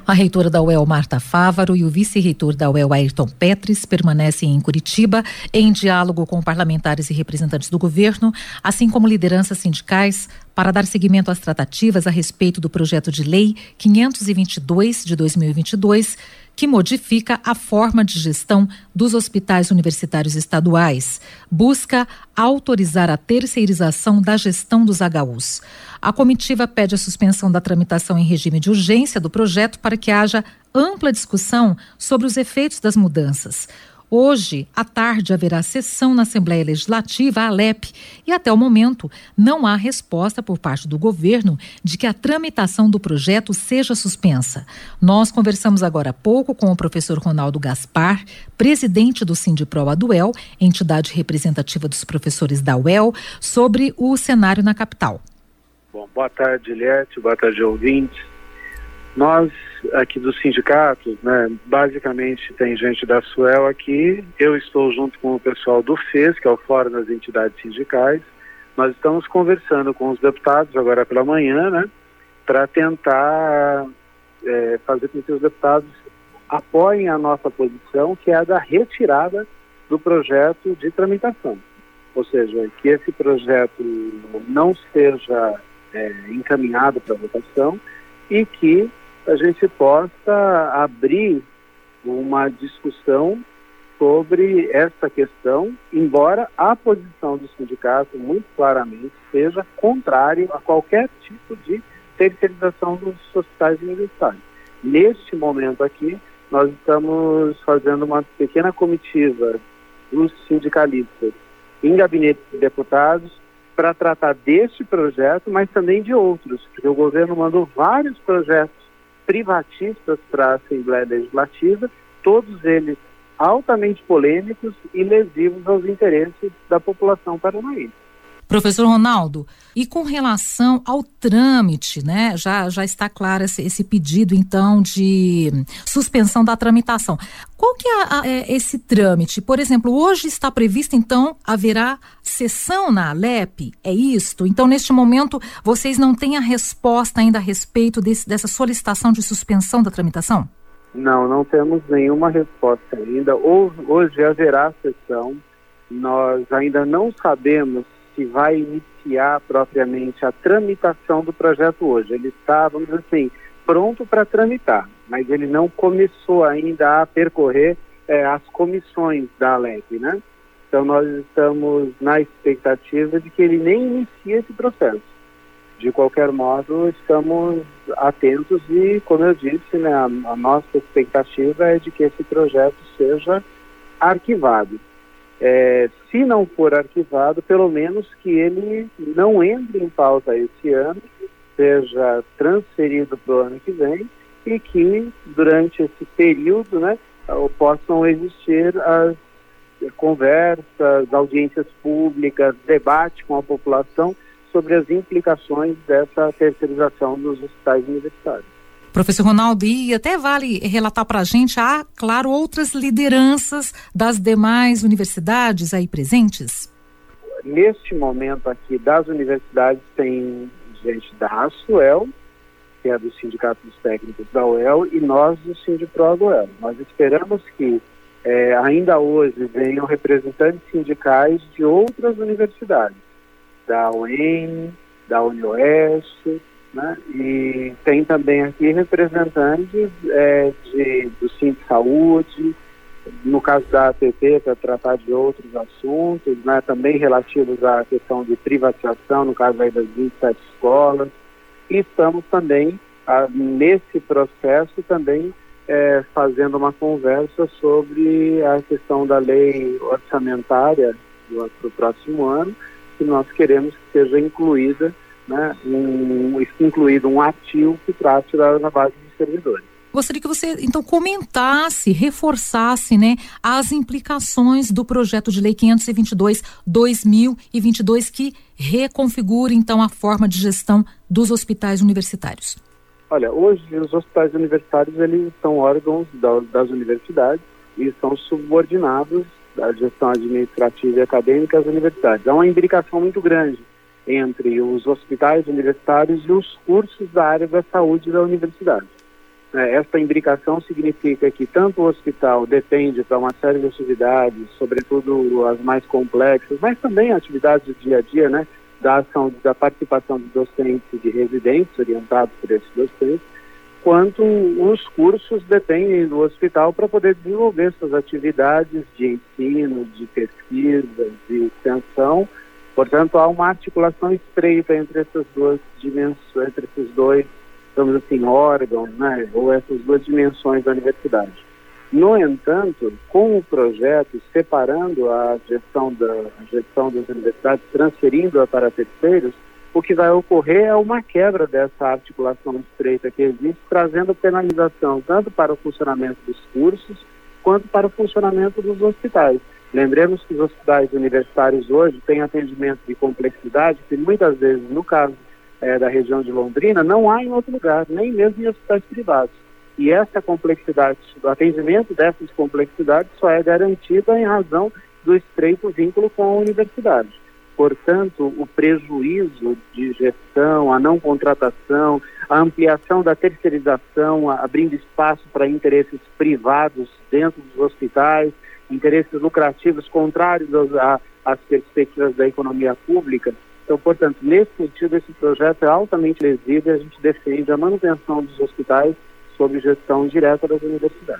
A reitora da UEL, Marta Fávaro, e o vice-reitor da UEL, Ayrton Petris, permanecem em Curitiba em diálogo com parlamentares e representantes do governo, assim como lideranças sindicais, para dar seguimento às tratativas a respeito do projeto de lei 522 de 2022, que modifica a forma de gestão dos hospitais universitários estaduais. Busca autorizar a terceirização da gestão dos HUs. A comitiva pede a suspensão da tramitação em regime de urgência do projeto para que haja ampla discussão sobre os efeitos das mudanças. Hoje, à tarde, haverá sessão na Assembleia Legislativa, a ALEP, e até o momento não há resposta por parte do governo de que a tramitação do projeto seja suspensa. Nós conversamos agora há pouco com o professor Ronaldo Gaspar, presidente do Sindiproa-UEL, entidade representativa dos professores da UEL, sobre o cenário na capital. Bom, boa tarde, Eliette, boa tarde, ouvintes. Nós, aqui dos sindicatos, basicamente tem gente da SUEL aqui, eu estou junto com o pessoal do FES, que é o Fórum das Entidades Sindicais. Nós estamos conversando com os deputados agora pela manhã, para tentar fazer com que os deputados apoiem a nossa posição, que é a da retirada do projeto de tramitação. Ou seja, que esse projeto não seja encaminhado para votação e que a gente possa abrir uma discussão sobre essa questão, embora a posição do sindicato muito claramente seja contrária a qualquer tipo de terceirização dos hospitais universitários. Neste momento aqui, nós estamos fazendo uma pequena comitiva dos sindicalistas em gabinete de deputados para tratar deste projeto, mas também de outros, porque o governo mandou vários projetos privatistas para a Assembleia Legislativa, todos eles altamente polêmicos e lesivos aos interesses da população paranaense. Professor Ronaldo, e com relação ao trâmite, já está claro esse pedido, então, de suspensão da tramitação. Qual que é esse trâmite? Por exemplo, hoje está previsto, então, haverá sessão na ALEP? É isto? Então, neste momento, vocês não têm a resposta ainda a respeito dessa solicitação de suspensão da tramitação? Não temos nenhuma resposta ainda. Hoje haverá sessão. Nós ainda não sabemos se vai iniciar propriamente a tramitação do projeto hoje. Ele está, vamos dizer assim, pronto para tramitar, mas ele não começou ainda a percorrer as comissões da ALEP, Então nós estamos na expectativa de que ele nem inicie esse processo. De qualquer modo, estamos atentos e, como eu disse, a nossa expectativa é de que esse projeto seja arquivado. Se não for arquivado, pelo menos que ele não entre em pauta esse ano, seja transferido para o ano que vem e que durante esse período possam existir as conversas, audiências públicas, debate com a população sobre as implicações dessa terceirização dos hospitais universitários. Professor Ronaldo, e até vale relatar para a gente, há, claro, outras lideranças das demais universidades aí presentes? Neste momento aqui das universidades tem gente da ASUEL, que é do Sindicato dos Técnicos da UEL, e nós do Sindiproa-UEL. Nós esperamos que ainda hoje venham representantes sindicais de outras universidades, da UEM, da UniOeste, e tem também aqui representantes do Sindicato de Saúde, no caso da APP, para tratar de outros assuntos, também relativos à questão de privatização, no caso aí das 27 escolas. E estamos também, nesse processo, também fazendo uma conversa sobre a questão da lei orçamentária para o próximo ano, que nós queremos que seja incluído um artigo que trate da base de servidores. Gostaria que você, então, comentasse, reforçasse, as implicações do projeto de lei 522/2022 que reconfigura, então, a forma de gestão dos hospitais universitários. Olha, hoje os hospitais universitários, eles são órgãos das universidades e são subordinados da gestão administrativa e acadêmica às universidades. Há uma imbricação muito grande entre os hospitais universitários e os cursos da área da saúde da universidade. Esta imbricação significa que tanto o hospital depende para uma série de atividades, sobretudo as mais complexas, mas também atividades do dia a dia, né, da participação de docentes e de residentes orientados por esses docentes, quanto os cursos dependem do hospital para poder desenvolver suas atividades de ensino, de pesquisa, de extensão. Portanto, há uma articulação estreita entre essas duas dimensões, entre esses dois, digamos assim, órgãos, né, ou essas duas dimensões da universidade. No entanto, com o projeto, separando a gestão das universidades, transferindo-a para terceiros, o que vai ocorrer é uma quebra dessa articulação estreita que existe, trazendo penalização tanto para o funcionamento dos cursos, quanto para o funcionamento dos hospitais. Lembremos que os hospitais universitários hoje têm atendimento de complexidade que muitas vezes, no caso da região de Londrina, não há em outro lugar, nem mesmo em hospitais privados. E essa complexidade, o atendimento dessas complexidades só é garantida em razão do estreito vínculo com a universidade. Portanto, o prejuízo de gestão, a não contratação, a ampliação da terceirização, abrindo espaço para interesses privados dentro dos hospitais, interesses lucrativos contrários às perspectivas da economia pública. Então, portanto, nesse sentido, esse projeto é altamente lesivo e a gente defende a manutenção dos hospitais sob gestão direta das universidades.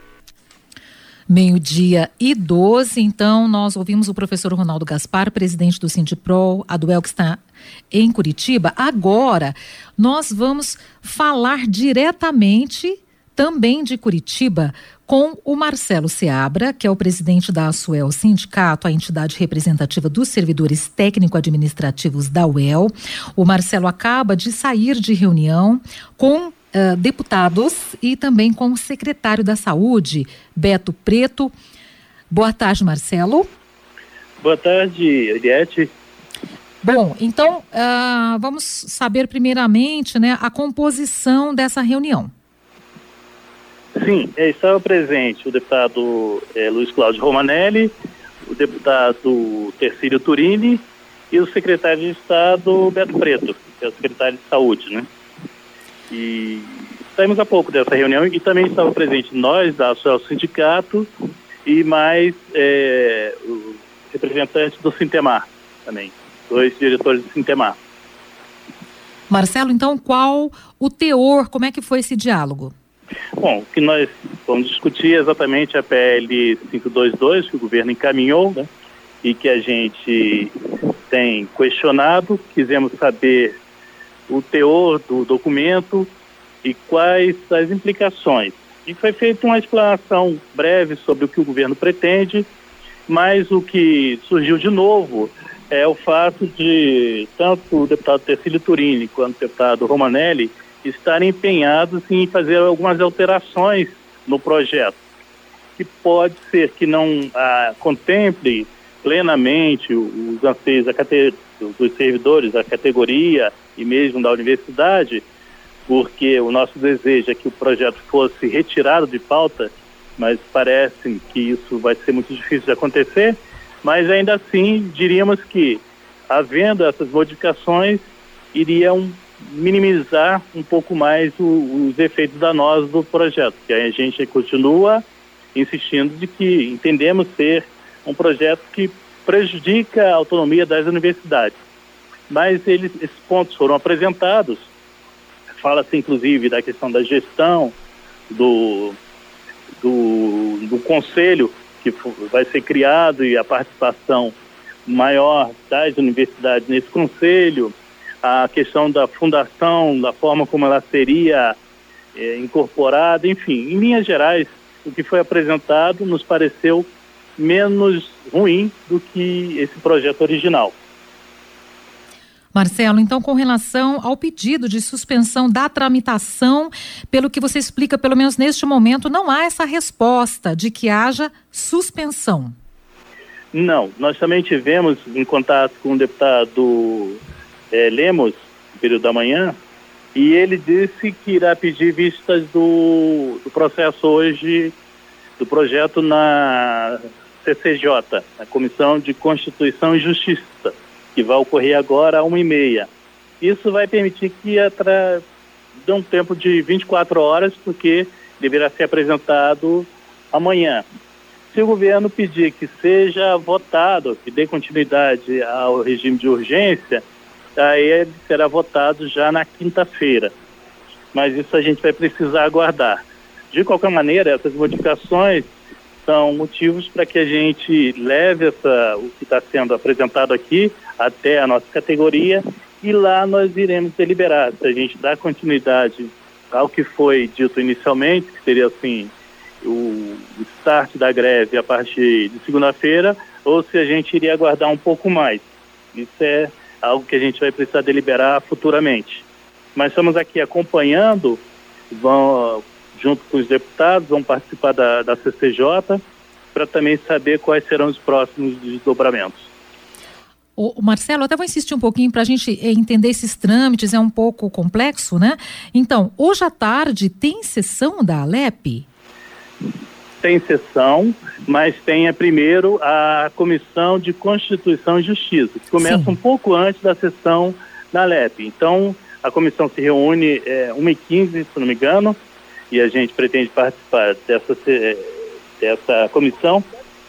12:12, então nós ouvimos o professor Ronaldo Gaspar, presidente do Sindiprol, a Duel, que está em Curitiba. Agora, nós vamos falar diretamente também de Curitiba com o Marcelo Seabra, que é o presidente da ASUEL Sindicato, a entidade representativa dos servidores técnico-administrativos da UEL. O Marcelo acaba de sair de reunião com deputados e também com o secretário da Saúde, Beto Preto. Boa tarde, Marcelo. Boa tarde, Eliette. Bom, então vamos saber primeiramente, né, a composição dessa reunião. Sim, estava presente o deputado Luiz Cláudio Romanelli, o deputado Tercílio Turini e o secretário de Estado, Beto Preto, que é o secretário de Saúde, né? E saímos há pouco dessa reunião e também estava presente nós, da ASUEL Sindicato, e mais o representante do Sintemar também, 2 diretores do Sintemar. Marcelo, então qual o teor, como é que foi esse diálogo? Bom, o que nós vamos discutir é exatamente a PL 522, que o governo encaminhou, né, e que a gente tem questionado. Quisemos saber o teor do documento e quais as implicações. E foi feita uma explanação breve sobre o que o governo pretende, mas o que surgiu de novo é o fato de tanto o deputado Tercílio Turini quanto o deputado Romanelli estarem empenhados em fazer algumas alterações no projeto, que pode ser que não contemple plenamente os anseios dos servidores da categoria e mesmo da universidade, porque o nosso desejo é que o projeto fosse retirado de pauta, mas parece que isso vai ser muito difícil de acontecer, mas ainda assim diríamos que, havendo essas modificações, iriam minimizar um pouco mais os efeitos danosos do projeto, que a gente continua insistindo de que entendemos ser um projeto que prejudica a autonomia das universidades. Mas esses pontos foram apresentados, fala-se inclusive da questão da gestão do conselho que vai ser criado e a participação maior das universidades nesse conselho, a questão da fundação, da forma como ela seria incorporada, enfim, em linhas gerais, o que foi apresentado nos pareceu menos ruim do que esse projeto original. Marcelo, então, com relação ao pedido de suspensão da tramitação, pelo que você explica, pelo menos neste momento, não há essa resposta de que haja suspensão. Não, nós também tivemos em contato com o deputado Lemos, no período da manhã, e ele disse que irá pedir vistas do processo hoje, do projeto na CCJ, na Comissão de Constituição e Justiça, que vai ocorrer agora às 1h30. Isso vai permitir que deu um tempo de 24 horas, porque deverá ser apresentado amanhã. Se o governo pedir que seja votado, que dê continuidade ao regime de urgência, aí ele será votado já na quinta-feira. Mas isso a gente vai precisar aguardar. De qualquer maneira, essas modificações são motivos para que a gente leve o que está sendo apresentado aqui até a nossa categoria, e lá nós iremos deliberar se a gente dá continuidade ao que foi dito inicialmente, que seria assim, o start da greve a partir de segunda-feira, ou se a gente iria aguardar um pouco mais. Isso é algo que a gente vai precisar deliberar futuramente. Mas estamos aqui acompanhando, junto com os deputados, vão participar da CCJ, para também saber quais serão os próximos desdobramentos. Marcelo, até vou insistir um pouquinho para a gente entender esses trâmites, é um pouco complexo, né? Então, hoje à tarde tem sessão da Alep? Tem sessão, mas tem primeiro a Comissão de Constituição e Justiça, que começa um pouco antes da sessão da Alep. Então, a comissão se reúne 1h15, se não me engano, e a gente pretende participar dessa comissão,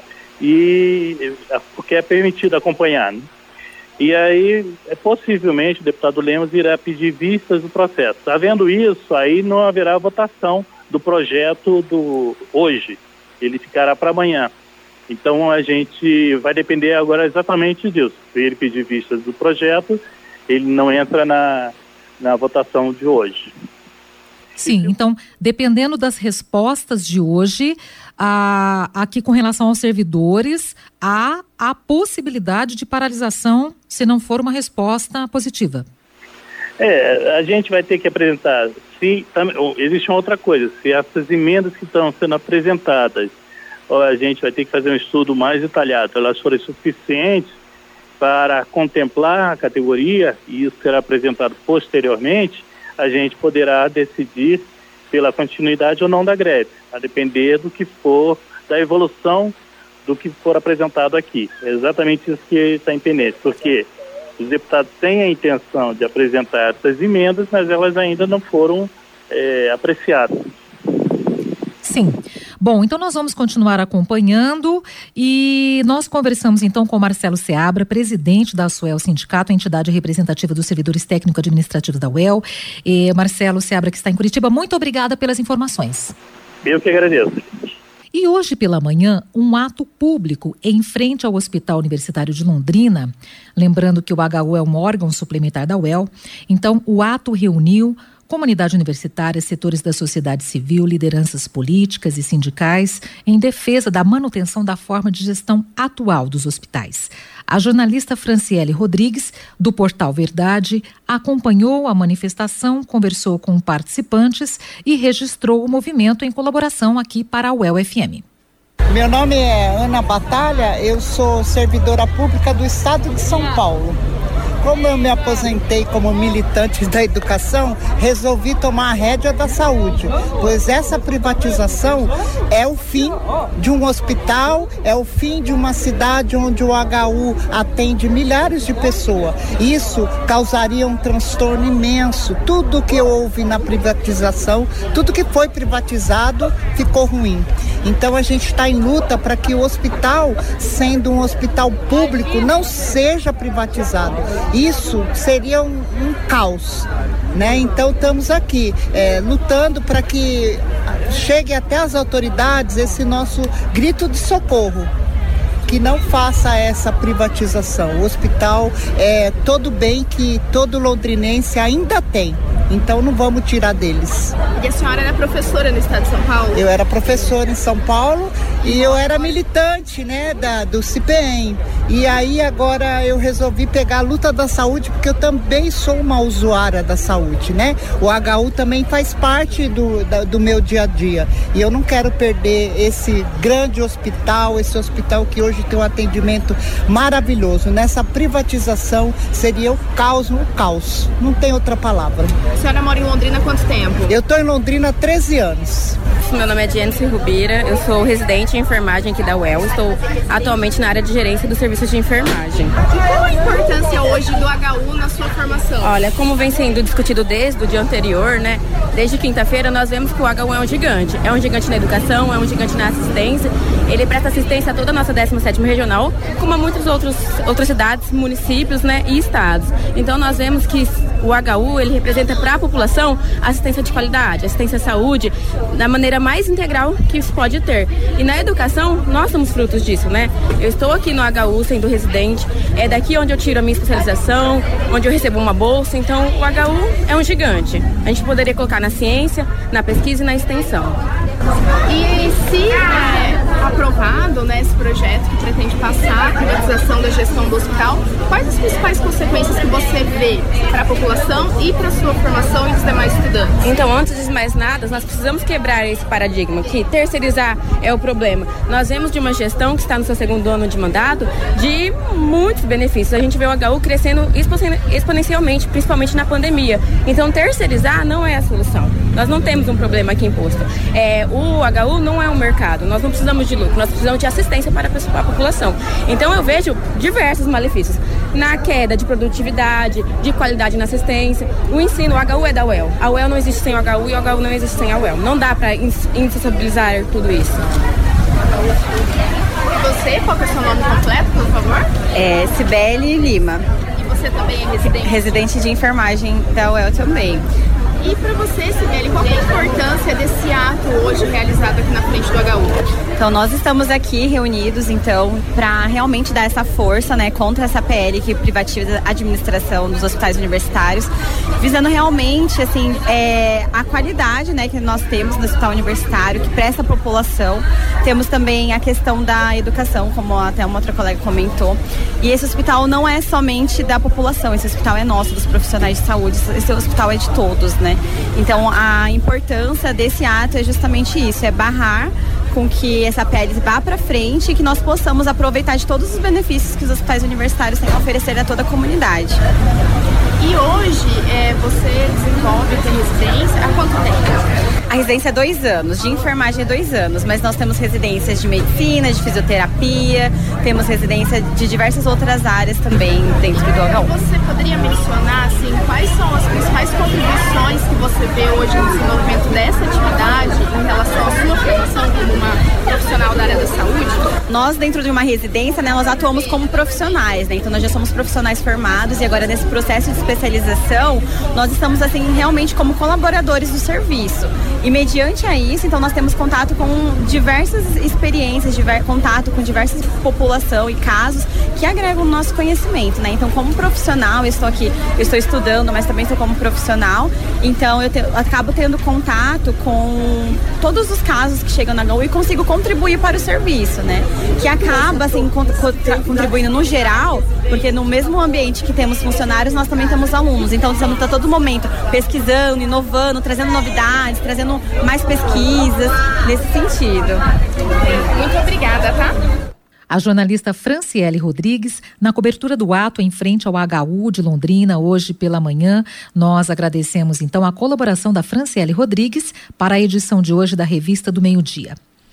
porque é permitido acompanhar, né? E aí, possivelmente, o deputado Lemos irá pedir vistas do processo. Havendo isso, aí não haverá votação do projeto hoje. Ele ficará para amanhã. Então, a gente vai depender agora exatamente disso. Se ele pedir vistas do projeto, ele não entra na votação de hoje. Sim, então, dependendo das respostas de hoje, aqui com relação aos servidores, há a possibilidade de paralisação se não for uma resposta positiva. A gente vai ter que apresentar, existe uma outra coisa, se essas emendas que estão sendo apresentadas, a gente vai ter que fazer um estudo mais detalhado, elas forem suficientes para contemplar a categoria, e isso será apresentado posteriormente, a gente poderá decidir pela continuidade ou não da greve, a depender do que for, da evolução do que for apresentado aqui. É exatamente isso que está em pendente, porque os deputados têm a intenção de apresentar essas emendas, mas elas ainda não foram apreciadas. Sim. Bom, então nós vamos continuar acompanhando e nós conversamos então com Marcelo Seabra, presidente da ASUEL Sindicato, a entidade representativa dos servidores técnico-administrativos da UEL. Marcelo Seabra, que está em Curitiba, muito obrigada pelas informações. Eu que agradeço. E hoje pela manhã, um ato público em frente ao Hospital Universitário de Londrina, lembrando que o HU é um órgão suplementar da UEL, então o ato reuniu comunidade universitária, setores da sociedade civil, lideranças políticas e sindicais em defesa da manutenção da forma de gestão atual dos hospitais. A jornalista Franciele Rodrigues, do portal Verdade, acompanhou a manifestação, conversou com participantes e registrou o movimento em colaboração aqui para a UEL FM. Meu nome é Ana Batalha, eu sou servidora pública do Estado de São Paulo. Como eu me aposentei como militante da educação, resolvi tomar a rédea da saúde, pois essa privatização é o fim de um hospital, é o fim de uma cidade onde o HU atende milhares de pessoas. Isso causaria um transtorno imenso. Tudo que houve na privatização, tudo que foi privatizado ficou ruim. Então a gente está em luta para que o hospital, sendo um hospital público, não seja privatizado. Isso seria um caos, né? Então estamos aqui lutando para que chegue até as autoridades esse nosso grito de socorro, que não faça essa privatização. O hospital é todo bem que todo londrinense ainda tem, então não vamos tirar deles. E a senhora era professora no estado de São Paulo? Eu era professora em São Paulo e eu era militante, né, do CIPEM. E aí agora eu resolvi pegar a luta da saúde, porque eu também sou uma usuária da saúde, né? O HU também faz parte do meu dia a dia. E eu não quero perder esse grande hospital, esse hospital que hoje tem um atendimento maravilhoso. Nessa privatização seria o caos. Não tem outra palavra. A senhora mora em Londrina há quanto tempo? Eu estou em Londrina há 13 anos. Meu nome é Jennifer Rubeira, eu sou residente de enfermagem aqui da UEL, estou atualmente na área de gerência dos serviços de enfermagem. E qual a importância hoje do HU na sua formação? Olha, como vem sendo discutido desde o dia anterior, né? Desde quinta-feira nós vemos que o HU é um gigante. É um gigante na educação, é um gigante na assistência. Ele presta assistência a toda a nossa 17ª regional, como a muitas outras cidades, municípios, né, e estados. Então nós vemos que o HU, ele representa para a população assistência de qualidade, assistência à saúde, da maneira mais integral que se pode ter. E na educação, nós somos frutos disso, né? Eu estou aqui no HU sendo residente, é daqui onde eu tiro a minha especialização, onde eu recebo uma bolsa, então o HU é um gigante. A gente poderia colocar na ciência, na pesquisa e na extensão. E se aprovado, né, esse projeto que pretende passar a privatização da gestão do hospital, quais as principais consequências que você vê para a população e para a sua formação e dos demais estudantes? Então, antes de mais nada, nós precisamos quebrar esse paradigma que terceirizar é o problema. Nós vemos de uma gestão que está no seu segundo ano de mandato de muitos benefícios. A gente vê o HU crescendo exponencialmente, principalmente na pandemia. Então, terceirizar não é a solução. Nós não temos um problema aqui imposto. O HU não é um mercado. Nós não precisamos de lucro, nós precisamos de assistência para a população. Então eu vejo diversos malefícios na queda de produtividade, de qualidade na assistência. O ensino, o HU é da UEL. A UEL não existe sem o HU e o HU não existe sem a UEL. Não dá para insensibilizar tudo isso. E você, qual é o seu nome completo, por favor? Cibele Lima. E você também é residente? Residente de enfermagem da UEL também. E para você, Cibele, qual é a importância desse ato hoje realizado aqui na frente do HU? Então, nós estamos aqui reunidos, então, para realmente dar essa força, né, contra essa PL que privatiza a administração dos hospitais universitários, visando realmente, assim, a qualidade, né, que nós temos no hospital universitário, que presta à população. Temos também a questão da educação, como até uma outra colega comentou. E esse hospital não é somente da população, esse hospital é nosso, dos profissionais de saúde, esse hospital é de todos, né? Então, a importância desse ato é justamente isso, é barrar com que essa PL vá para frente e que nós possamos aproveitar de todos os benefícios que os hospitais universitários têm a oferecer a toda a comunidade. E hoje você desenvolve a residência há quanto tempo? A residência é 2 anos, de enfermagem é 2 anos, mas nós temos residências de medicina, de fisioterapia, temos residência de diversas outras áreas também dentro do HU. Você poderia mencionar, assim, quais são as principais contribuições que você vê hoje no desenvolvimento dessa atividade em relação à sua formação como uma profissional da área da saúde? Nós, dentro de uma residência, né, nós atuamos como profissionais, né? Então nós já somos profissionais formados e agora nesse processo de especialização, nós estamos, assim, realmente como colaboradores do serviço. E mediante a isso, então nós temos contato com diversas experiências, contato com diversas população e casos que agregam o nosso conhecimento, né? Então, como profissional, eu estou estudando, mas também estou como profissional, então eu acabo tendo contato com todos os casos que chegam na HU e consigo contribuir para o serviço, né? Que acaba, assim, contribuindo no geral, porque no mesmo ambiente que temos funcionários, nós também temos alunos, então estamos a todo momento pesquisando, inovando, trazendo novidades, trazendo mais pesquisas nesse sentido. Muito obrigada, tá? A jornalista Franciele Rodrigues, na cobertura do ato em frente ao HU de Londrina, hoje pela manhã. Nós agradecemos, então, a colaboração da Franciele Rodrigues para a edição de hoje da Revista do Meio-Dia.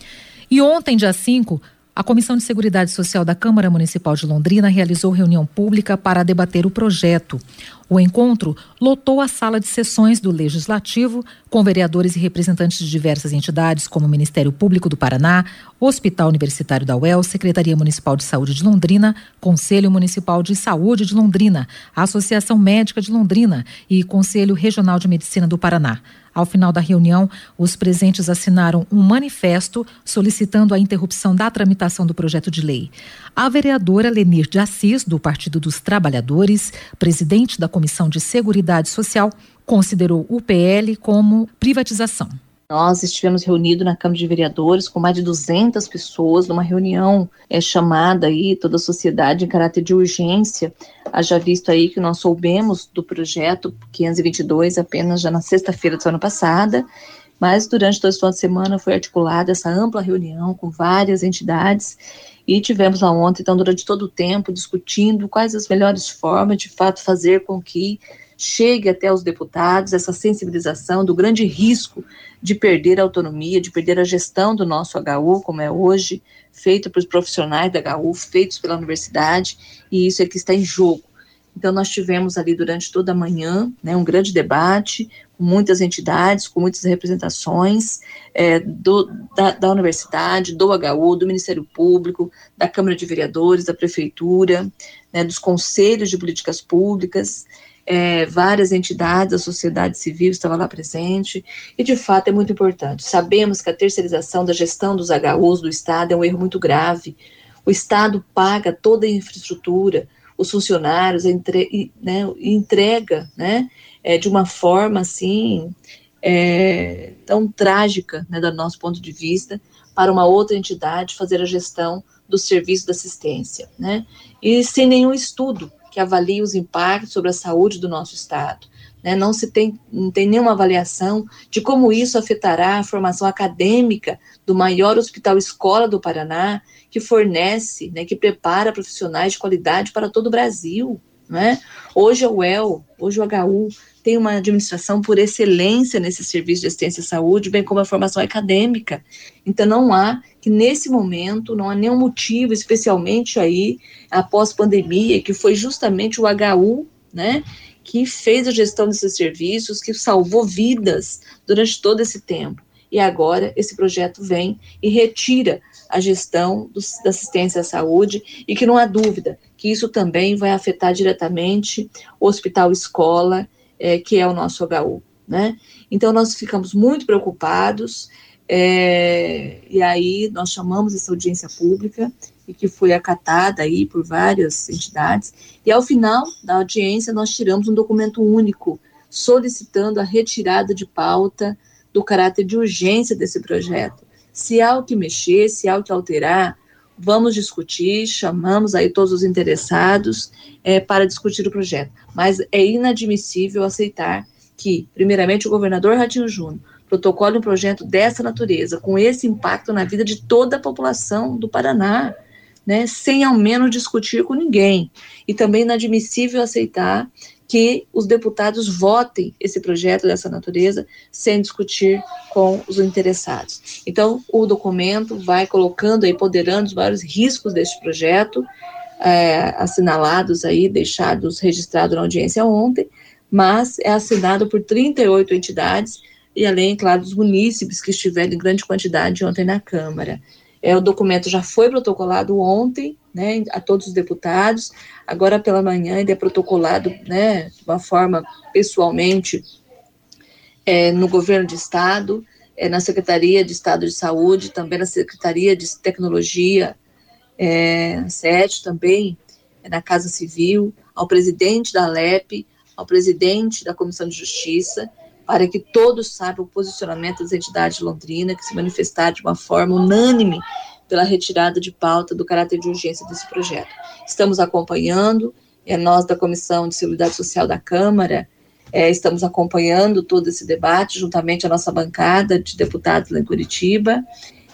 E ontem, dia 5, a Comissão de Seguridade Social da Câmara Municipal de Londrina realizou reunião pública para debater o projeto. O encontro lotou a sala de sessões do Legislativo, com vereadores e representantes de diversas entidades, como o Ministério Público do Paraná, Hospital Universitário da UEL, Secretaria Municipal de Saúde de Londrina, Conselho Municipal de Saúde de Londrina, Associação Médica de Londrina e Conselho Regional de Medicina do Paraná. Ao final da reunião, os presentes assinaram um manifesto solicitando a interrupção da tramitação do projeto de lei. A vereadora Lenir de Assis, do Partido dos Trabalhadores, presidente da Comissão de Seguridade Social, considerou o PL como privatização. Nós estivemos reunidos na Câmara de Vereadores com mais de 200 pessoas, numa reunião chamada aí toda a sociedade em caráter de urgência. Haja visto aí que nós soubemos do projeto 522 apenas já na sexta-feira da semana passada, mas durante todo esse final de semana foi articulada essa ampla reunião com várias entidades e tivemos lá ontem, então, durante todo o tempo, discutindo quais as melhores formas de fato fazer com que chegue até os deputados essa sensibilização do grande risco de perder a autonomia, de perder a gestão do nosso HU, como é hoje, feito pelos profissionais da HU, feitos pela universidade, e isso é que está em jogo. Então, nós tivemos ali durante toda a manhã, né, um grande debate, com muitas entidades, com muitas representações da universidade, do HU, do Ministério Público, da Câmara de Vereadores, da Prefeitura, né, dos conselhos de políticas públicas, várias entidades da sociedade civil estavam lá presente, e de fato é muito importante. Sabemos que a terceirização da gestão dos HUs do Estado é um erro muito grave. O Estado paga toda a infraestrutura, os funcionários, entrega, né, de uma forma assim, tão trágica, né, do nosso ponto de vista, para uma outra entidade fazer a gestão do serviço de assistência, né, e sem nenhum estudo que avalie os impactos sobre a saúde do nosso Estado, né, não tem nenhuma avaliação de como isso afetará a formação acadêmica do maior hospital escola do Paraná, que fornece, né, que prepara profissionais de qualidade para todo o Brasil, né? Hoje o HU tem uma administração por excelência nesse serviço de assistência à saúde, bem como a formação acadêmica. Então nesse momento, não há nenhum motivo, especialmente aí, após pandemia, que foi justamente o HU, né, que fez a gestão desses serviços, que salvou vidas durante todo esse tempo. E agora esse projeto vem e retira a gestão da assistência à saúde, e que não há dúvida que isso também vai afetar diretamente o hospital escola, que é o nosso HU, né? Então nós ficamos muito preocupados, e aí nós chamamos essa audiência pública, e que foi acatada aí por várias entidades, e ao final da audiência nós tiramos um documento único, solicitando a retirada de pauta do caráter de urgência desse projeto. Se há o que mexer, se há o que alterar, vamos discutir, chamamos aí todos os interessados para discutir o projeto. Mas é inadmissível aceitar que, primeiramente, o governador Ratinho Júnior protocole um projeto dessa natureza, com esse impacto na vida de toda a população do Paraná, né, sem ao menos discutir com ninguém. E também inadmissível aceitar que os deputados votem esse projeto dessa natureza sem discutir com os interessados. Então, o documento vai colocando aí, ponderando os vários riscos deste projeto, assinalados aí, deixados, registrados na audiência ontem, mas é assinado por 38 entidades, e além, claro, dos munícipes que estiveram em grande quantidade ontem na Câmara. O documento já foi protocolado ontem, né, a todos os deputados, agora pela manhã ele é protocolado, né, de uma forma pessoalmente no governo de Estado, na Secretaria de Estado de Saúde, também na Secretaria de Tecnologia, SET também, na Casa Civil, ao presidente da ALEP, ao presidente da Comissão de Justiça, para que todos saibam o posicionamento das entidades de Londrina, que se manifestaram de uma forma unânime pela retirada de pauta do caráter de urgência desse projeto. Estamos acompanhando, nós da Comissão de Seguridade Social da Câmara, estamos acompanhando todo esse debate, juntamente a nossa bancada de deputados lá em Curitiba,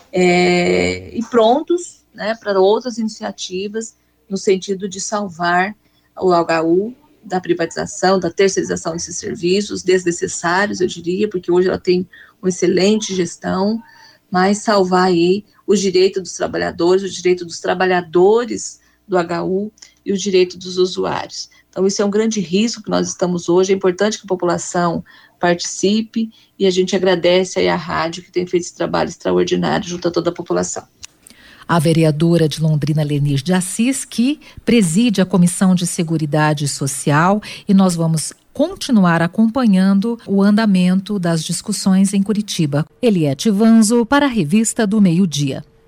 e prontos, né, para outras iniciativas no sentido de salvar o HU da privatização, da terceirização desses serviços, desnecessários, eu diria, porque hoje ela tem uma excelente gestão, mas salvar aí os direitos dos trabalhadores, o direito dos trabalhadores do HU e o direito dos usuários. Então, isso é um grande risco que nós estamos hoje, é importante que a população participe, e a gente agradece aí à rádio que tem feito esse trabalho extraordinário junto a toda a população. A vereadora de Londrina, Lenir de Assis, que preside a Comissão de Seguridade Social, e nós vamos continuar acompanhando o andamento das discussões em Curitiba. Eliete Vanzo para a Revista do Meio-Dia.